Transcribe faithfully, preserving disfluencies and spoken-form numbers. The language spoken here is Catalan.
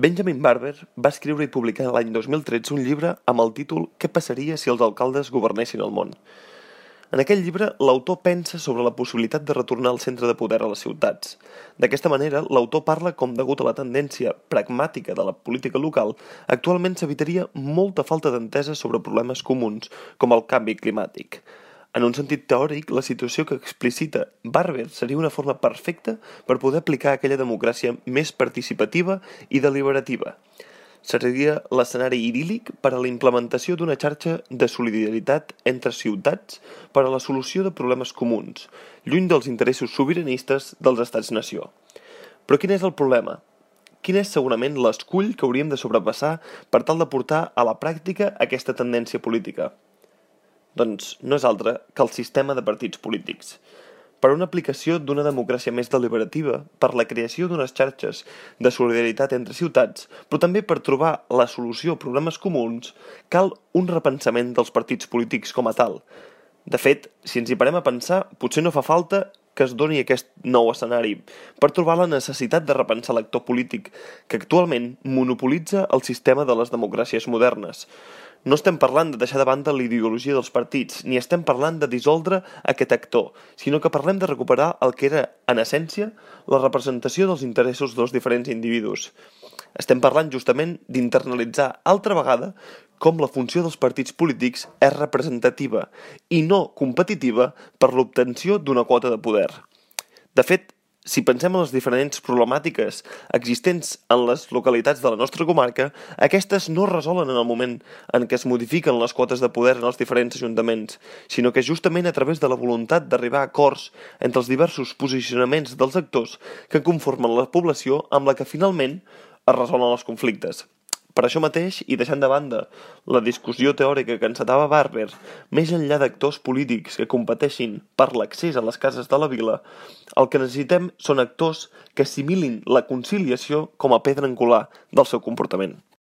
Benjamin Barber va escriure i publicar l'any dos mil tretze un llibre amb el títol «Què passaria si els alcaldes governessin el món?». En aquell llibre, l'autor pensa sobre la possibilitat de retornar al centre de poder a les ciutats. D'aquesta manera, l'autor parla com, degut a la tendència pragmàtica de la política local, actualment s'evitaria molta falta d'entesa sobre problemes comuns, com el canvi climàtic. En un sentit teòric, la situació que explicita Barber seria una forma perfecta per poder aplicar aquella democràcia més participativa i deliberativa. Seria l'escenari idíl·lic per a la implementació d'una xarxa de solidaritat entre ciutats per a la solució de problemes comuns, lluny dels interessos sobiranistes dels estats-nació. Però quin és el problema? Quin és segurament l'escull que hauríem de sobrepassar per tal de portar a la pràctica aquesta tendència política? Doncs no és altre que el sistema de partits polítics. Per a una aplicació d'una democràcia més deliberativa, per la creació d'unes xarxes de solidaritat entre ciutats, però també per trobar la solució a problemes comuns, cal un repensament dels partits polítics com a tal. De fet, si ens hi parem a pensar, potser no fa falta que es doni aquest nou escenari per trobar la necessitat de repensar l'actor polític que actualment monopolitza el sistema de les democràcies modernes. No estem parlant de deixar de banda la ideologia dels partits, ni estem parlant de dissoldre aquest actor, sinó que parlem de recuperar el que era, en essència, la representació dels interessos dels diferents individus. Estem parlant justament d'internalitzar altra vegada com la funció dels partits polítics és representativa i no competitiva per l'obtenció d'una quota de poder. De fet, si pensem en les diferents problemàtiques existents en les localitats de la nostra comarca, aquestes no es resolen en el moment en què es modifiquen les quotes de poder en els diferents ajuntaments, sinó que justament a través de la voluntat d'arribar a acords entre els diversos posicionaments dels actors que conformen la població amb la que finalment es resolen els conflictes. Per això mateix, i deixant de banda la discussió teòrica que encetava Barber, més enllà d'actors polítics que competeixin per l'accés a les cases de la vila, el que necessitem són actors que assimilin la conciliació com a pedra angular del seu comportament.